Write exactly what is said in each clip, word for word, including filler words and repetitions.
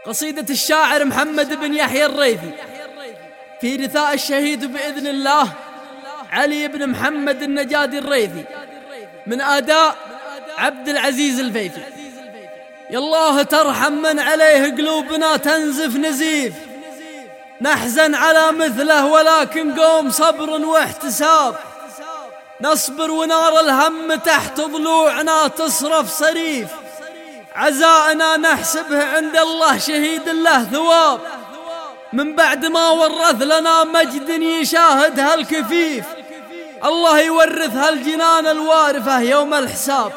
قصيدة الشاعر محمد بن يحيى الريثي في رثاء الشهيد بإذن الله علي بن محمد النجادي الريثي من آداء عبد العزيز الفيفي. يا الله ترحم من عليه قلوبنا تنزف نزيف، نحزن على مثله ولكن قوم صبر واحتساب، نصبر ونار الهم تحت ضلوعنا تصرف صريف، عزائنا نحسبه عند الله شهيد له ثواب، من بعد ما ورث لنا مجد يشاهد هالكفيف، الله يورث هالجنان الوارفة يوم الحساب.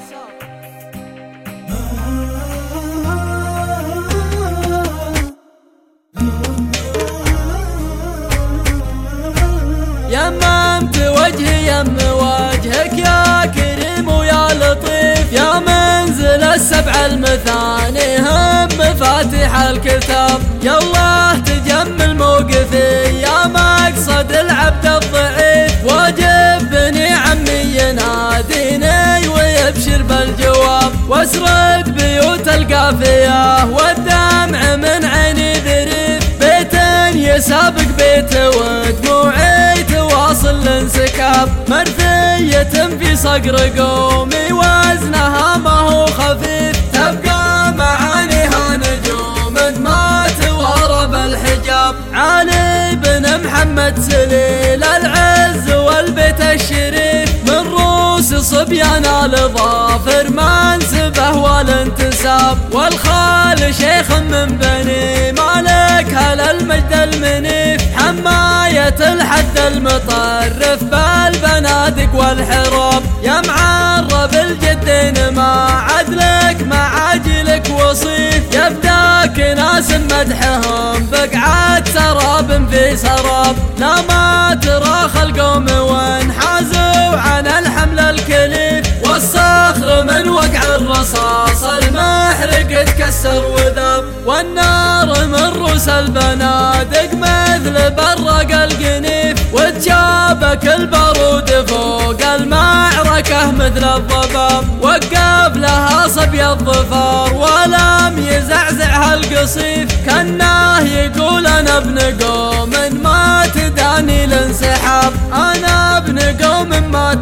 يممت وجهي يم وجهك يا كريم ويا لطيف، يا منزل السبع المثاني هم مفاتيح الكتاب، يا الله تجمل موقفي يا مقصد العبد الضعيف، واجب بني عمي يناديني ويبشر بالجواب، واسرد بيوت القافية والدمع من عيني ذريف، بيت يسابق بيت ودموعي تواصل الانسكاب، مرثية في صقر قومي وزنها ما هو خفيف، تبقى معانيها نجوم ما توارى بالحجاب، علي بن محمد سليل العز والبيت الشريف، من روس صبيان لظافر منسبه والانتساب، والخال شيخ من بني مالك هل المجد المنيف، حماية الحد المطرف بالبنادق والحراب، يا معرب الجدين ما عدلك معاجلك وصيف، يفداك ناس مدحهم بقعة سراب في سراب، لا ما تراخ القوم وانحازوا عن الحمل الكليف، والصخر من وقع الرصاص المحرق تكسر وذاب، والنار من روس البنادق مثل برق القنيف، وتشابك البارود فوق المعركة مثل الضباب، وقف لها صبي الظفار ولم يزعزعها القصيف، كناه يقول انا ابن قوم ما تداني الانسحاب، انا ابن قوم ما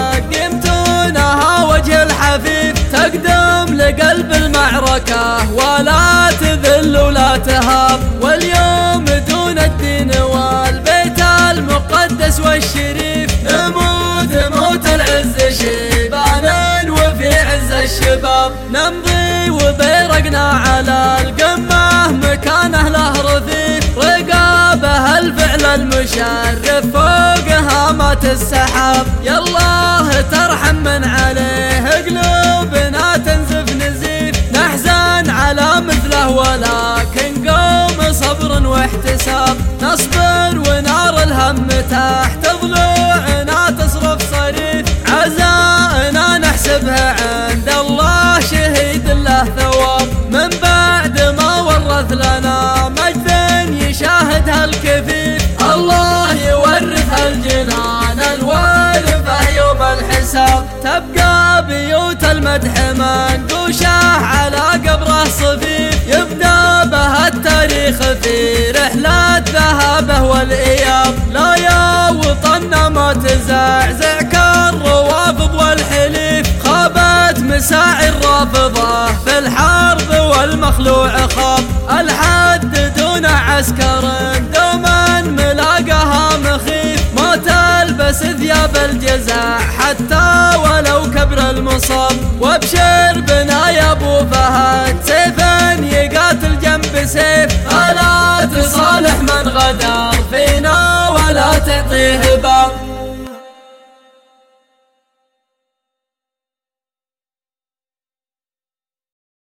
تلقمتونها وجه الحفيف، تقدم لقلب المعركة ولا تذل ولا تهاب، واليوم دون الدين والبيت المقدس والشريف، نموت موت العز شيبانا وفي عز الشباب، نمضي وبيرقنا على القمة مكانه له رفيف، رقابه الفعل المشرف فوق هامات السحاب، يا الله ترحم من عليه قلوبنا تنزف نزيف، نحزن على مثله ولكن قوم صبر واحتساب، نصبر ونار الهم تحت ضلوعنا تصرف صريف، عزائنا نحسبها عند الله شهيد له ثواب، من بعد ما ورث لنا مجد يشاهد هالكفيف، الله يورث الجنان الوارفة يوم الحساب، تبقى بيوت المدح منقوشة على قبره صفيف، يبدأ بها التاريخ في رحلة ذهابه والإياب، لا يا وطننا ما تزعزع كالروافض والحليف، خابت مساعي الرافضة في الحرب والمخلوع خاب، الحد دون عسكر دوما ملاقاها مخيف، ما تلبس ثياب الجزع حتى ولو كبر المصاب، وابشر بنا يا ابو فهد سيفا يقاتل جنب سيف، فلا تصالح من غدر فينا ولا تعطيه باب.